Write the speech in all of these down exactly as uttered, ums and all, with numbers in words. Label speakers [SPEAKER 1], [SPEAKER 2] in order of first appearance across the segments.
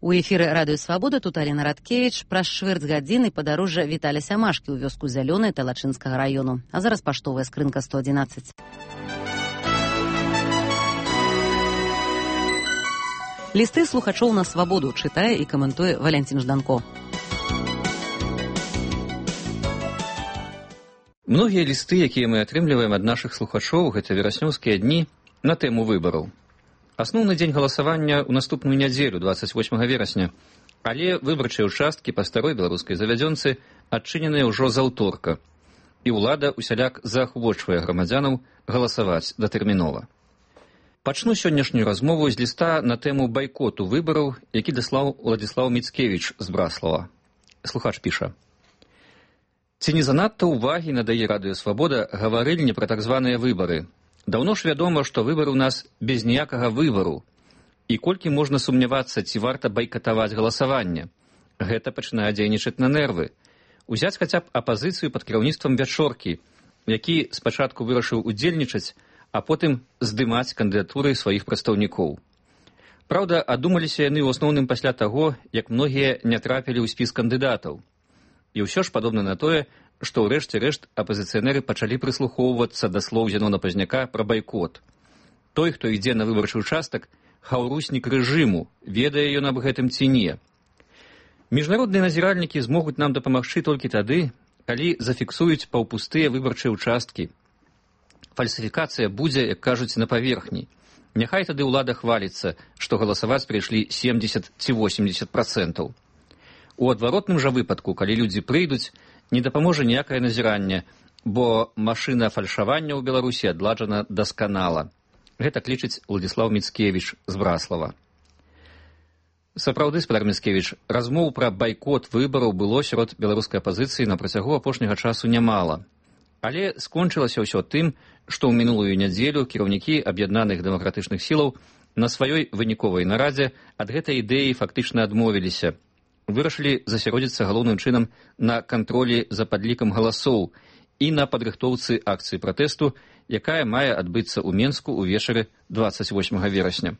[SPEAKER 1] У эфіры радыё Свабода, тут Алена Радкевіч. Праз чвэрць гадзіны падарожжа Віталя Сямашкі ў вёску Зялёнай Талачынскага раёну. А зараз паштовая скрынка сто адзінаццаць. Лісты слухачоў на Свабоду чытае і каментуе Валянцін Жданко.
[SPEAKER 2] Многія лісты, якія мы атрымліваем ад нашых слухачоў, гэта вераснёўскія дні на тэму выбараў. Асноўны дзень галасавання ў наступную нядзелю, дваццаць восьмага верасня, але выбарчыя ўчасткі па старой беларускай завядзёнцы адчыненыя ўжо з аўторка, і ўлада ўсяляк заахвочвае грамадзянаў галасаваць датэрмінова. Пачну сённяшнюю размову з ліста на тэму байкоту выбараў, які даслаў Уладзіслаў Міцкевіч з Браслава. Слухач піша: «Ці не занадта ўвагі надае радыё Свабода гаварыльні пра так званыя выбары? Даўно ж вядома, што выбары ў нас без ніякага выбару. І колькі можна сумнявацца, ці варта байкатаваць галасаванне? Гэта пачынае дзейнічаць на нервы. Узяць хаця б апазіцыю пад кіраўніцтвам Вячоркі, які спачатку вырашыў удзельнічаць, а потым здымаць кандыдатуры сваіх прадстаўнікоў. Праўда, адумаліся яны ў асноўным пасля таго, як многія не трапілі ў спіс кандыдатаў. І ўсё ж падобна на тое, што ў рэшце рэшт апазіцыянеры пачалі прыслухоўвацца да слоў Зянона Пазняка пра байкот. Той, хто ідзе на выбарчы ўчастак, хаўруснік рэжыму, ведае ён аб гэтым ці не. Міжнародныя назіральнікі змогуць нам дапамагчы толькі тады, калі зафіксуюць паўпустыя выбарчыя ўчасткі. Фальсіфікацыя будзе, як кажуць, на паверхні. Няхай тады ўлада хваліцца, што галасаваць прыйшлі семдзесят ці восемдзесят працэнтаў. У адваротным жа выпадку, калі людзі прыйдуць, не дапаможа ніякае назіранне, бо машына фальшавання ў Беларусі адладжана дасканала. Гэта лічыць Уладзіслаў Міцкевіч з Браслава. Сапраўды, спадар Міцкевіч, размоў пра байкот выбараў было сярод беларускай апазіцыі на працягу апошняга часу нямала. Але скончылася ўсё тым, што ў мінулую нядзелю кіраўнікі аб'яднаных дэмакратычных сілаў на сваёй выніковай нарадзе ад гэтай ідэі фактычна адмовіліся. Вырашылі засяродзіцца галоўным чынам на кантролі за падлікам галасоў і на падрыхтоўцы акцыі пратэсту, якая мае адбыцца ў Менску ўвечары дваццаць восьмага верасня.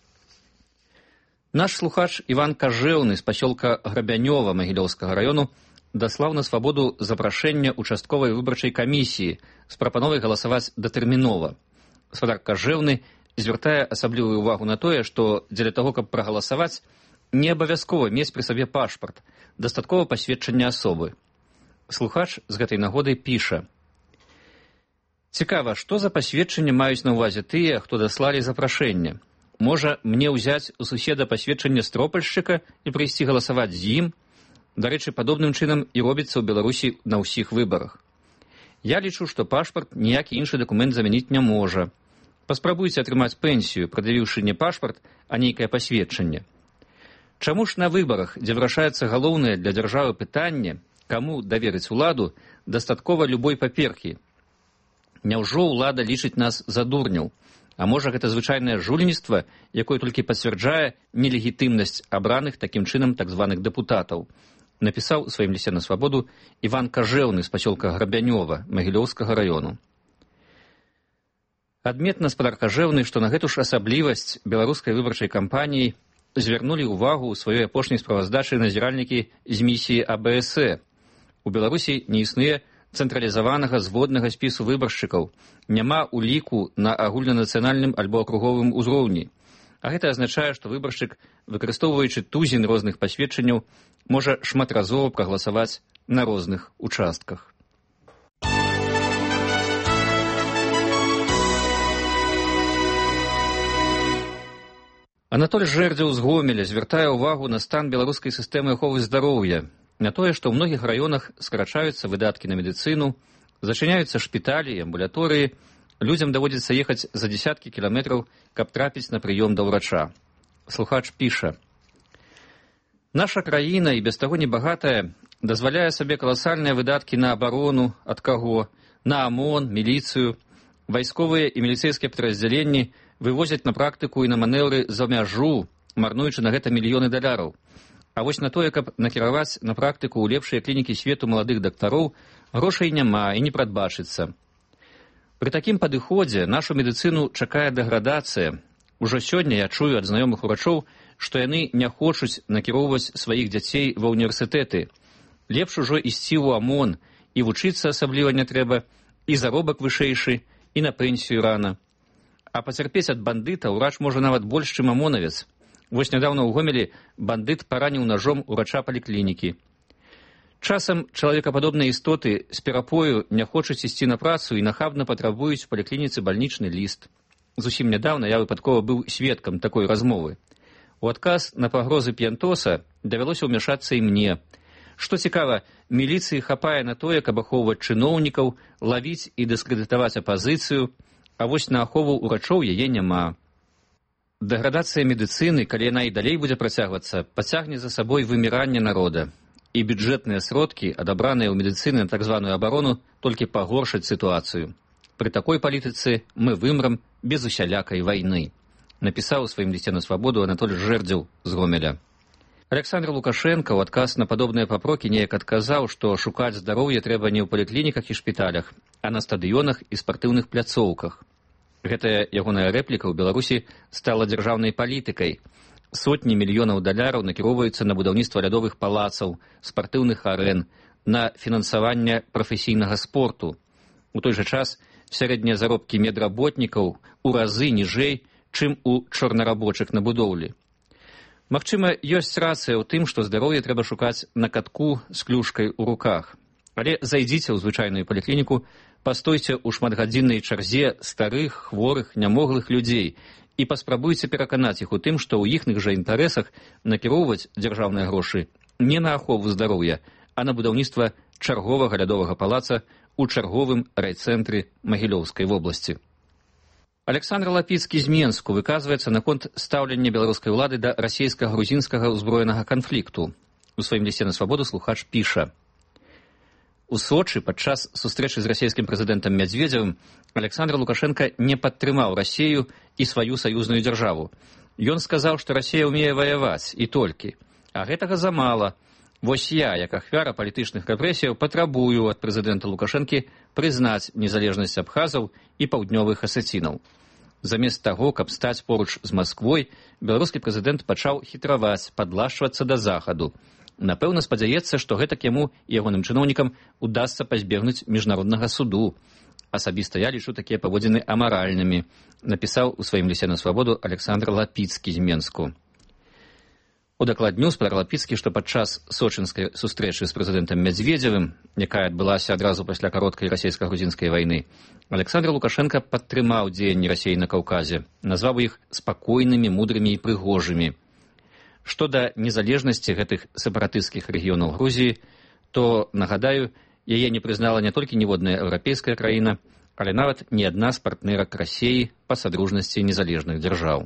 [SPEAKER 2] Наш слухач Іван Кажэўны з пасёлка Грабянёва Магілёўскага раёну даслаў на Свабоду запрашэнне участковай выбарчай камісіі з прапановай галасаваць датэрмінова. Спадар Кажэўны звяртае асаблівую ўвагу на тое, што дзеля таго, каб прагаласаваць, не абавязкова мець пры сабе пашпарт, дастаткова пасведчання асобы. Слухач з гэтай нагоды піша: «Цікава, што за пасведчанне маюць на ўвазе тыя, хто даслалі запрашэнне? Можа, мне ўзяць у суседа пасведчанне стропальшчыка і прыйсці галасаваць з ім? Дарэчы, падобным чынам і робіцца ў Беларусі на ўсіх выбарах. Я лічу, што пашпарт ніякі іншы дакумент замяніць не можа. Паспрабуйце атрымаць пенсію, прадавіўшы не пашпарт, а нейкае пасведчанне. Чаму ж на выбарах, дзе вырашаецца галоўнае для дзяржавы пытанне, каму даверыць уладу, дастаткова любой паперкі? Няўжо ўлада лічыць нас за дурняў? А можа, гэта звычайнае жульніцтва, якое толькі пацвярджае нелегітымнасць абраных такім чынам так званых дэпутатаў? Напісаў у сваім лісце на Свабоду Іван Кажэўны з пасёлка Грабянёва Магілёўскага раёну. Адметна, спадар Кажэўны, што на гэту ж асаблівасць беларускай выбарчай кампаніі звярнулі ўвагу ў сваёй апошняй справаздачы назіральнікі з місіі А Бэ Эс Э. У Беларусі не існуе цэнтралізаванага зводнага спісу выбаршчыкаў, няма уліку на агульнанацыянальным альбо акруговым узроўні. А гэта азначае, што выбаршчык, выкарыстоўваючы тузін розных пасведчанняў, можа шматразова прагаласаваць на розных участках. Анатоль Жэрдзеў з Гомеля звяртае ўвагу на стан беларускай сістэмы аховы здароўя, на тое, што ў многіх раёнах скарачаюцца выдаткі на медыцыну, зачыняюцца шпіталі і амбулаторыі, людзям даводзіцца ехаць за дзесяткі кіламетраў, каб трапіць на прыём да ўрача. Слухач піша: «Наша краіна, і без таго небагатая, дазваляе сабе каласальныя выдаткі на абарону, ад каго, на АМОН, міліцыю. Вайсковыя і міліцэйскія падраздзяленні вывозяць на практыку і на манеўры за мяжу, марнуючы на гэта мільёны даляраў. А вось на тое, каб накіраваць на практыку ў лепшыя клінікі свету маладых дактароў, грошай няма і не прадбачыцца. Пры такім падыходзе нашу медыцыну чакае дэградацыя, Ужо сёння я чую ад знаёмых урачоў, што яны не хочуць накіроўваць сваіх дзяцей ва ўніверсітэты. Лепш ужо ісці ў АМОН, і вучыцца асабліва не трэба, і заробак вышэйшы, і на пенсію рана. А пацярпець ад бандыта ўрач можа нават больш, чым амонавец. Вось нядаўна ў Гомелі бандыт параніў нажом урача паліклінікі. Часам чалавекападобныя істоты з перапою не хочуць ісці на працу і нахабна патрабуюць у паліклініцы бальнічны ліст. Зусім нядаўна я выпадкова быў сведкам такой размовы. У адказ на пагрозы п'янтоса давялося ўмяшацца і мне. Што цікава, міліцыі хапае на тое, каб ахоўваць чыноўнікаў, лавіць і дыскрэдытаваць апазіцыю, а вось на ахову ўрачоў яе няма. Дэградацыя медыцыны, калі яна і далей будзе працягвацца, пацягне за сабой выміранне народа. І бюджэтныя сродкі, адабраныя ў медыцыны на так званую абарону, толькі пагоршаць сітуацыю. Пры такой палітыцы мы вымрам без усялякай вайны, напісаў у сваім лісце на свабоду Анатоль Жэрдзеў з Гомеля. Александр Лукашенко ў адказ на падобныя папрокі неяк адказаў, што шукаць здароўе трэба не ў паліклініках і шпіталях, а на стадыёнах і спартыўных пляцоўках. Гэтая ягоная рэпліка ў Беларусі стала дзяржаўнай палітыкай. Сотні мільёнаў даляраў накіроўваюцца на будаўніцтва лядовых палацаў, спартыўных арэн, на фінансаванне прафесійнага спорту. У той жа час сярэднія заробкі медработнікаў у разы ніжэй, чым у чорнарабочых на будоўлі. Магчыма, ёсць рацыя ў тым, што здароўе трэба шукаць на катку з клюшкай у руках. Але зайдзіце ў звычайную паліклініку, пастойце ў шматгадзіннай чарзе старых, хворых, нямоглых людзей і паспрабуйце пераканаць іх у тым, што ў іхных жа інтарэсах накіроўваць дзяржаўныя грошы не на ахову здароўя, а на будаўніцтва чарговага лядовага палаца ў чарговым райцэнтры Магілёўскай вобласці. Александр Лапіцкі з Менску выказваецца наконт стаўлення беларускай улады да расійска-грузінскага ўзброенага канфлікту. У сваім лісце на свабоду слухач піша: У Сочы падчас сустрэчы з расійскім прэзідэнтам Мядзведзевым Александр Лукашенко не падтрымаў Расею і сваю саюзную дзяржаву. Ён сказаў, што Расея ўмее ваяваць, і толькі. А гэтага замала. Вось я, як ахвяра палітычных рэпрэсіяў, патрабую ад прэзідэнта Лукашэнкі прызнаць незалежнасць абхазаў і паўднёвых асецінаў. Замест таго, каб стаць поруч з Масквой, беларускі прэзідэнт пачаў хітраваць, падлашчвацца да захаду. Напэўна, спадзяецца, што гэтак яму і ягоным чыноўнікам удасца пазбегнуць міжнароднага суду. Асабіста я лічу такія паводзіны амаральнымі, напісаў у сваім лісце на свабоду Александр Лапіцкі з Менску. Удакладню спадар Лапіцкі, што падчас сочынскай сустрэчы з прэзідэнтам Мядзведзевым, якая адбылася адразу пасля кароткай расійска-грузінскай вайны, Александр Лукашенко падтрымаў дзеянні Расеі на Каўказе, назваў іх спакойнымі, мудрымі і прыгожымі. Што да незалежнасці гэтых сепаратысцкіх рэгіёнаў Грузіі, то, нагадаю, яе не прызнала не толькі ніводная еўрапейская краіна, але нават ні адна з партнерак Расеі па садружнасці незалежных дзяржаў.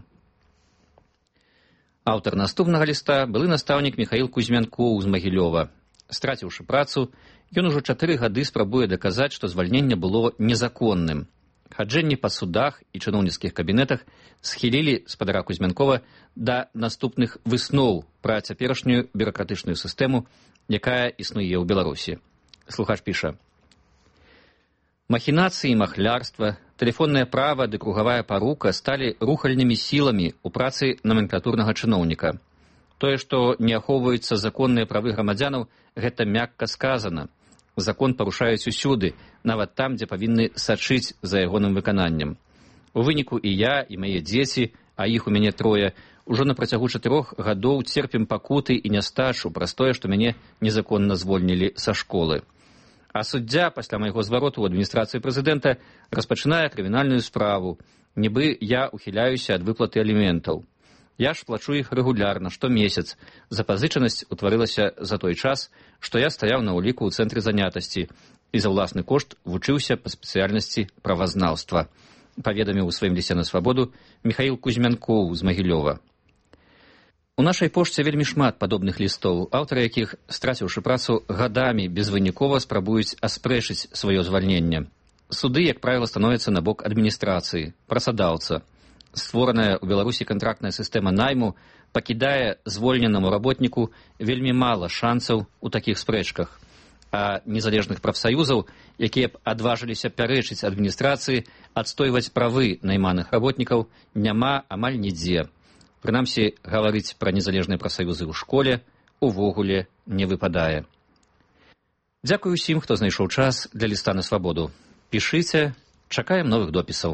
[SPEAKER 2] Аўтар наступнага ліста былы настаўнік Міхаіл Кузьмянкоў з Магілёва. Страціўшы працу, ён ужо чатыры гады спрабуе даказаць, што звальненне было незаконным. Хаджэнні па судах і чыноўніцкіх кабінетах схілілі спадара Кузьмянкова да наступных высноў пра цяперашнюю бюракратычную сістэму, якая існуе ў Беларусі. Слухач піша: Махінацыі, махлярства, тэлефоннае права ды кругавая парука сталі рухальнымі сіламі ў працы номенклатурнага чыноўніка. Тое, што не ахоўваюцца законныя правы грамадзянаў, гэта мякка сказана. Закон парушаюць усюды, нават там, дзе павінны сачыць за ягоным выкананнем. У выніку і я, і мае дзеці, а іх у мяне трое, ужо на працягу чатырох гадоў церпім пакуты і нястачу праз тое, што мяне незаконна звольнілі са школы. А суддзя пасля майго звароту ў адміністрацыі прэзідэнта распачынае крымінальную справу, нібы я ухіляюся ад выплаты аліментаў. Я ж плачу іх рэгулярна, штомесяц. Запазычанасць утварылася за той час, што я стаяў на ўліку ў цэнтры занятасці і за ўласны кошт вучыўся па спецыяльнасці правазнаўства, паведаміў у сваім лісце на свабоду Міхаіл Кузьмянкоў з Магілёва. У нашай пошце вельмі шмат падобных лістоў, аўтары якіх, страціўшы працу, гадамі безвынікова спрабуюць аспрэчыць сваё звальненне. Суды, як правіла, становяцца на бок адміністрацыі, працадаўца. Створаная ў Беларусі кантрактная сістэма найму пакідае звольненаму работніку вельмі мала шансаў у такіх спрэчках. а незалежных прафсаюзаў, якія б адважыліся пярэчыць адміністрацыі, адстойваць правы найманых работнікаў, няма амаль нідзе. Прынамсі, гаварыць пра незалежныя прафсаюзы ў школе увогуле не выпадае. Дзякую ўсім, хто знайшоў час для ліста на свабоду. Пішыце, чакаем новых допісаў.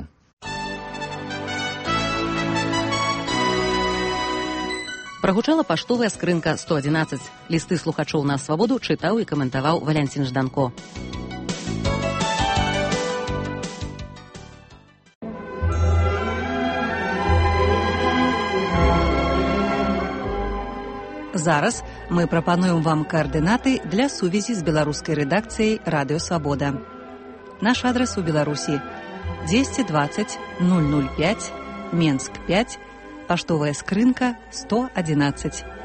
[SPEAKER 1] Прагучала паштовая скрынка сто адзінаццаць. Лісты слухачоў на свабоду чытаў і каментаваў Валянцін Жданко. Зараз мы прапануем вам каардынаты для сувязі з беларускай рэдакцыяй Радыё Свабода. Наш адрас у Беларусі десять двадцать ноль ноль пять, Менск пять, паштовая скрынка сто адзінаццаць.